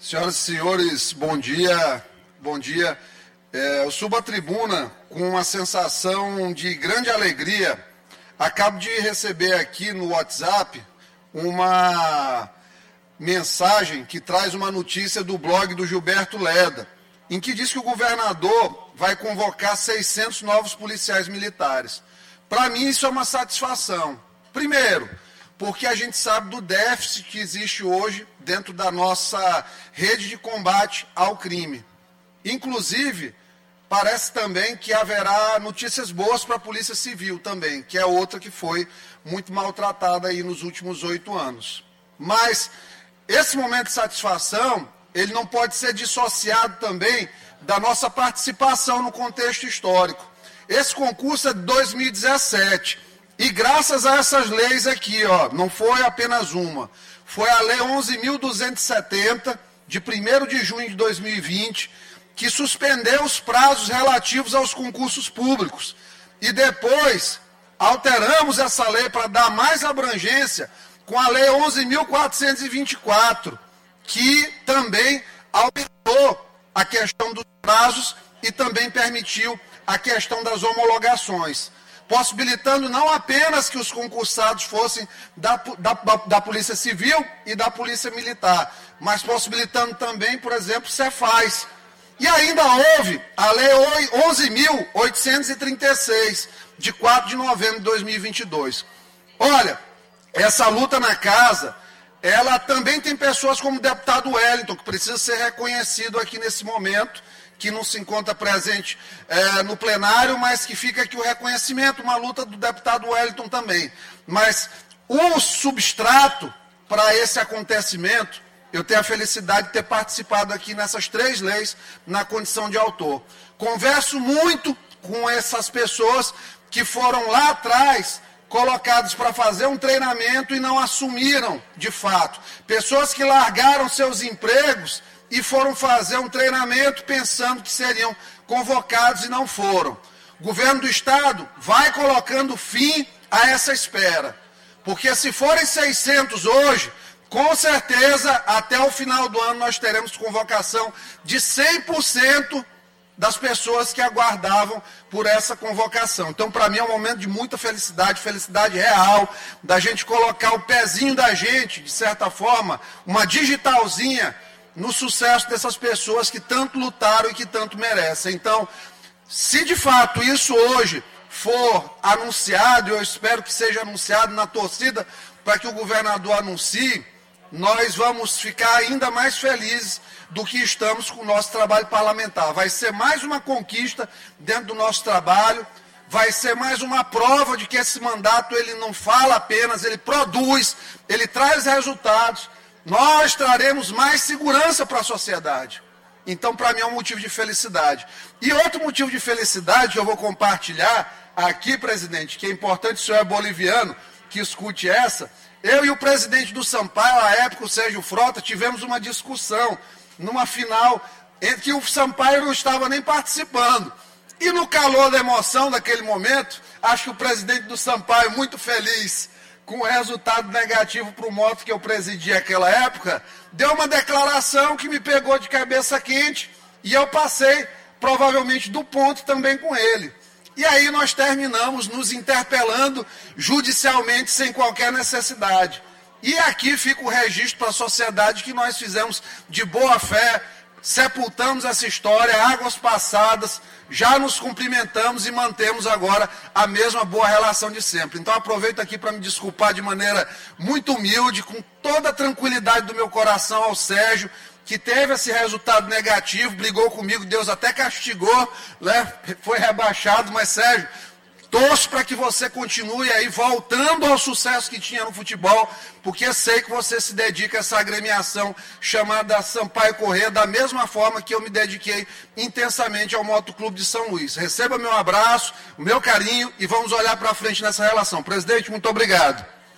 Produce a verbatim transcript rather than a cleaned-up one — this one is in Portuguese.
Senhoras e senhores, bom dia, bom dia. É, eu subo à tribuna com uma sensação de grande alegria. Acabo de receber aqui no WhatsApp uma mensagem que traz uma notícia do blog do Gilberto Leda, em que diz que o governador vai convocar seiscentos novos policiais militares. Para mim isso é uma satisfação. Primeiro, porque a gente sabe do déficit que existe hoje dentro da nossa rede de combate ao crime. Inclusive, parece também que haverá notícias boas para a Polícia Civil também, que é outra que foi muito maltratada aí nos últimos oito anos. Mas esse momento de satisfação, ele não pode ser dissociado também da nossa participação no contexto histórico. Esse concurso é de dois mil e dezessete. E graças a essas leis aqui, ó, não foi apenas uma, foi a Lei onze mil duzentos e setenta, de primeiro de junho de dois mil e vinte, que suspendeu os prazos relativos aos concursos públicos. E depois alteramos essa lei para dar mais abrangência com a Lei onze mil quatrocentos e vinte e quatro, que também aumentou a questão dos prazos e também permitiu a questão das homologações, possibilitando não apenas que os concursados fossem da, da, da Polícia Civil e da Polícia Militar, mas possibilitando também, por exemplo, Cefaz. E ainda houve a Lei onze mil oitocentos e trinta e seis, de quatro de novembro de dois mil e vinte e dois. Olha, essa luta na casa, ela também tem pessoas como o deputado Wellington, que precisa ser reconhecido aqui nesse momento, que não se encontra presente é, no plenário, mas que fica aqui o reconhecimento, uma luta do deputado Wellington também. Mas o substrato para esse acontecimento, eu tenho a felicidade de ter participado aqui nessas três leis na condição de autor. Converso muito com essas pessoas que foram lá atrás colocados para fazer um treinamento e não assumiram de fato. Pessoas que largaram seus empregos e foram fazer um treinamento pensando que seriam convocados e não foram. O governo do Estado vai colocando fim a essa espera. Porque se forem seiscentos hoje, com certeza até o final do ano nós teremos convocação de cem por cento das pessoas que aguardavam por essa convocação. Então, para mim, é um momento de muita felicidade, felicidade real, da gente colocar o pezinho da gente, de certa forma, uma digitalzinha, no sucesso dessas pessoas que tanto lutaram e que tanto merecem. Então, se de fato isso hoje for anunciado, eu espero que seja anunciado na torcida para que o governador anuncie, nós vamos ficar ainda mais felizes do que estamos com o nosso trabalho parlamentar. Vai ser mais uma conquista dentro do nosso trabalho, vai ser mais uma prova de que esse mandato ele não fala apenas, ele produz, ele traz resultados. Nós traremos mais segurança para a sociedade. Então, para mim, é um motivo de felicidade. E outro motivo de felicidade que eu vou compartilhar aqui, presidente, que é importante, o senhor é boliviano, que escute essa. Eu e o presidente do Sampaio, à época, o Sérgio Frota, tivemos uma discussão numa final em que o Sampaio não estava nem participando. E no calor da emoção daquele momento, acho que o presidente do Sampaio, muito feliz com o resultado negativo para o moto que eu presidi naquela época, deu uma declaração que me pegou de cabeça quente e eu passei, provavelmente, do ponto também com ele. E aí nós terminamos nos interpelando judicialmente sem qualquer necessidade. E aqui fica o registro para a sociedade que nós fizemos de boa fé, sepultamos essa história, águas passadas, já nos cumprimentamos e mantemos agora a mesma boa relação de sempre. Então aproveito aqui para me desculpar de maneira muito humilde, com toda a tranquilidade do meu coração ao Sérgio, que teve esse resultado negativo, brigou comigo, Deus até castigou, né? Foi rebaixado, mas Sérgio, torço para que você continue aí voltando ao sucesso que tinha no futebol, porque sei que você se dedica a essa agremiação chamada Sampaio Corrêa, da mesma forma que eu me dediquei intensamente ao Motoclube de São Luís. Receba meu abraço, o meu carinho e vamos olhar para frente nessa relação. Presidente, muito obrigado.